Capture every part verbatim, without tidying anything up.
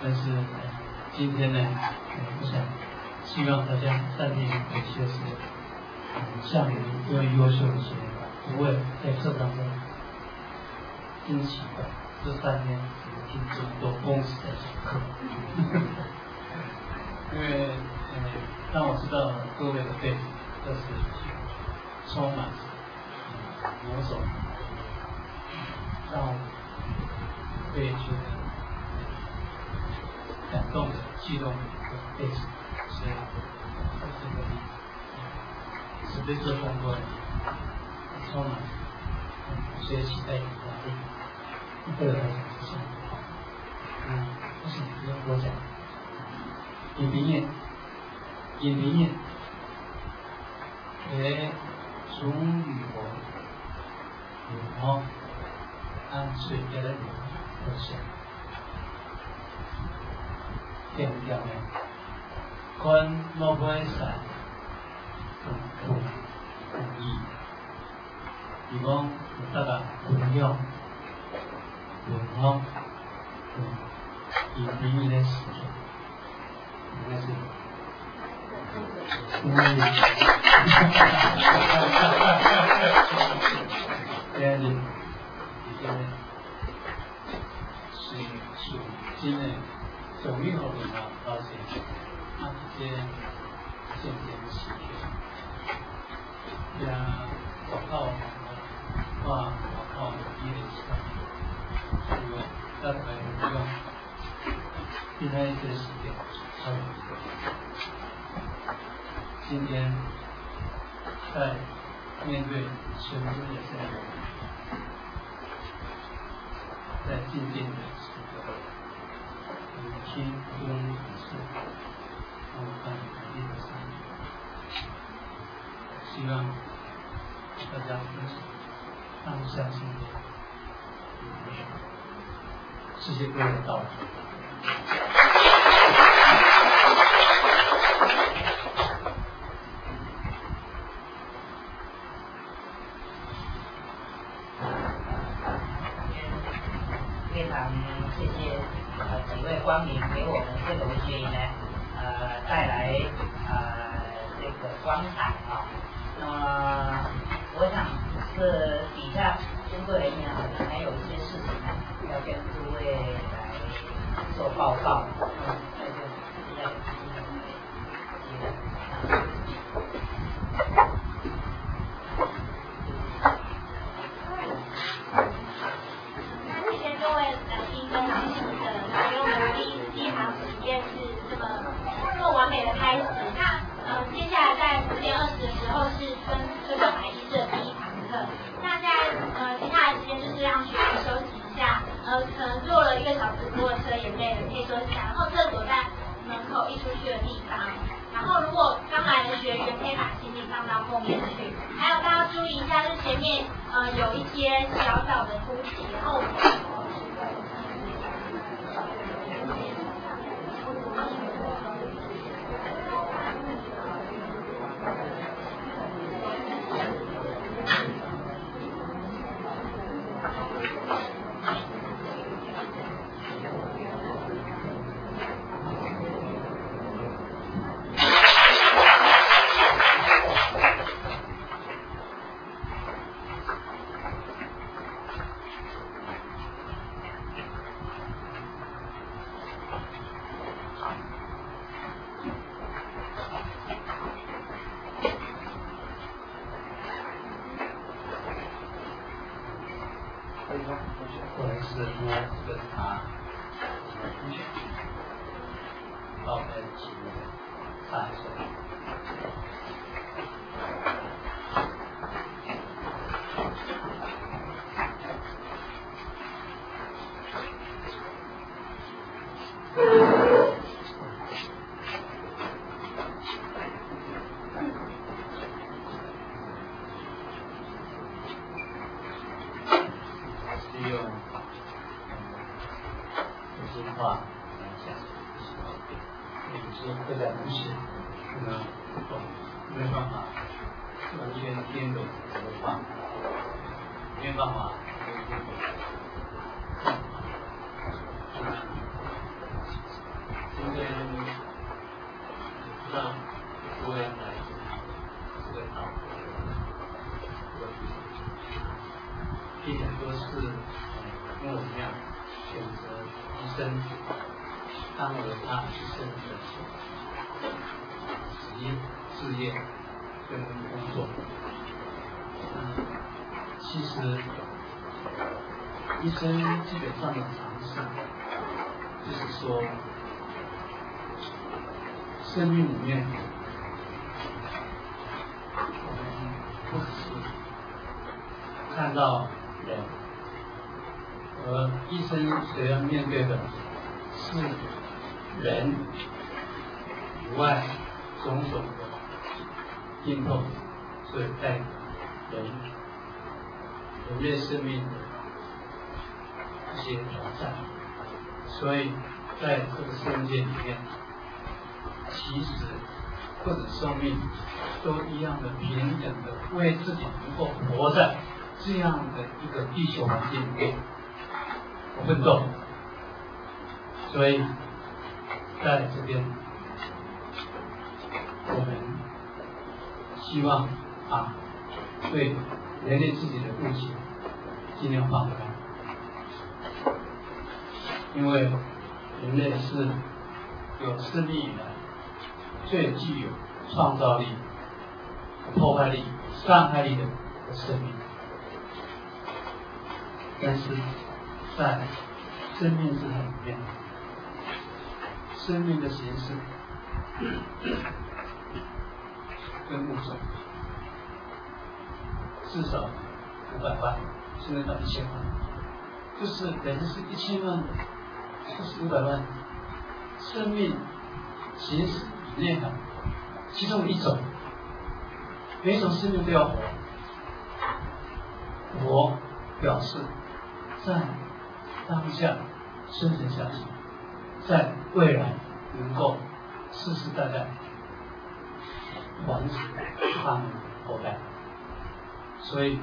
但是、呃、今天呢，呃，我想希望大家三天回去的时候，呃，像你们这位优秀的学员，不会在课堂中惊奇的这三天只能听这么多公式在讲课，因为呃，当我知道各位的背景都是充满呃某种让我会觉得感动的、激动的背景，所以在这个里，是对这工作充满学习带给压力。对我来讲是这样。嗯，不是不用多讲。饮鼻液，饮鼻液，诶，从羽毛，羽毛，按水给它流下。漂不漂亮？看莫不会散，很苦，很易。比方大家不要。有好，嗯，饮鼻液的时候，应该是，嗯，哈哈哈哈哈哈！这样子，这个是属今的总运后面啊，到时啊这些现前时间，呀，广告啊，广告一类时间。这个大概用其他一些时间差不多。今天在面对全部的生活，在静静的时刻，聆听中是我看努力的声音，希望大家分享当下心的。谢谢各位的到来。 非常谢谢呃几位光临给我们这个文学营呢呃带来呃这个光彩啊。那么我想这底下工作人员好像还有一些事情呢要跟诸位来做报告。嗯，那就比较有机会接着。 那谢谢各位来宾跟支持者，那给我们第一堂实验是这么这么完美的开始。那呃接下来在十点二十的时候是跟这个买医师的第一堂课。那在呃接下来时间就是让学员休息一下，呃可能坐了一个小时多的车也累了，可以休息一下。然后厕所在门口一出去的地方。然后如果刚来的学员可以把行李放到后面去。还有大家注意一下，就是前面呃有一些小小的凸起，然后我们。 或者是摸这个茶，出去，倒在几个茶水。利用这些话来讲，有些会在东西可能没办法完全听懂这个话，没办法听懂。 么样选择医生当为他一生的职业、事业跟工作。嗯，其实医生基本上的常识就是说，生命里面我们不只是看到人，而医生所要面对的是人以外种种的病痛，所以在人人类生命的一些挑战，所以在这个世界里面，其实不止生命都一样的平等的为自己能够活在这样的一个地球环境里面奋斗。所以在这边我们希望啊对人类自己的误解尽量放开，因为人类是有生命以来最具有创造力、破坏力、伤害力的生命，但是在生命之海里面，生命的形式跟物种至少五百万，现在到一千万，就是人是一千万，就是五百万生命形式以内的其中一种，每一种生命都要活。活表示在当下生存下去，在未来能够世世代代传承他们的后代。所以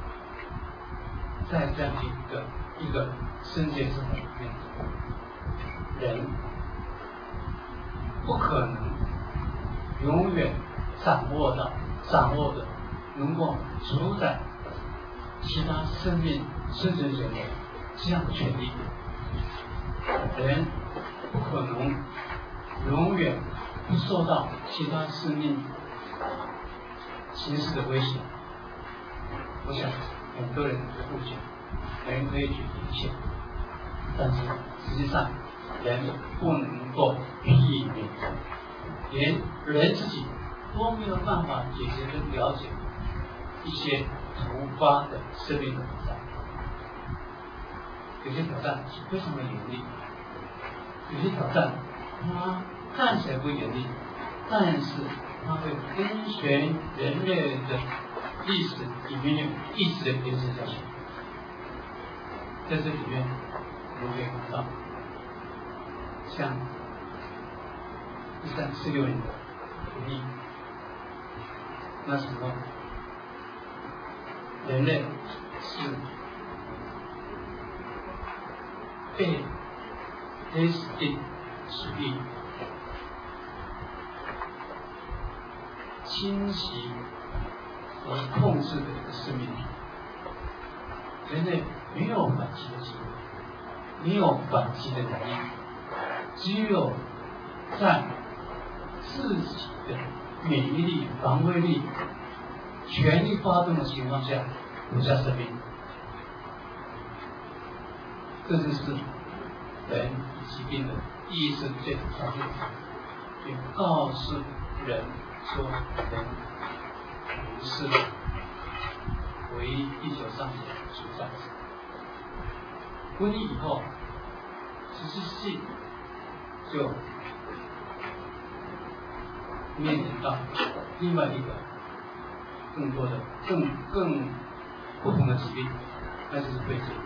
在这样一个一个生界之海里面，人不可能永远掌握到掌握的能够主宰其他生命生存权的这样的权利。人不可能永远不受到其他生命形式的威胁。我想很多人的误解，人可以举一切，但是实际上人不能够避免，连人自己都没有办法解决跟了解一些突发的生命的挑战。有些挑战是非常的严厉，有些挑战它看起来不严厉，但是它会跟随人类的历史里面一直的延伸下去。在这里面我们可以看到，像一三四六年的土地，那时候人类是被黑死病鼠疫侵袭和控制的一个生命体，人类没有反击的机会，没有反击的能力，只有在自己的免疫力、防卫力全力发动的情况下留下生命。这就是人与疾病的意识最常见的，也告诉人说，人不是唯一地球上的存在者。瘟疫以后，十七世纪就面临到另外一个更多的、更更不同的疾病，那就是肺结核。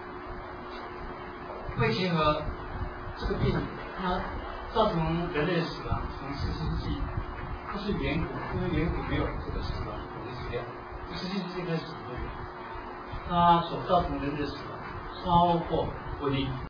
肺结核这个病，它造成人类的死亡，从十七世纪，它是远古，因为远古没有这个死亡统计资料，十七世纪开始有，它所造成人类的死亡超过瘟疫。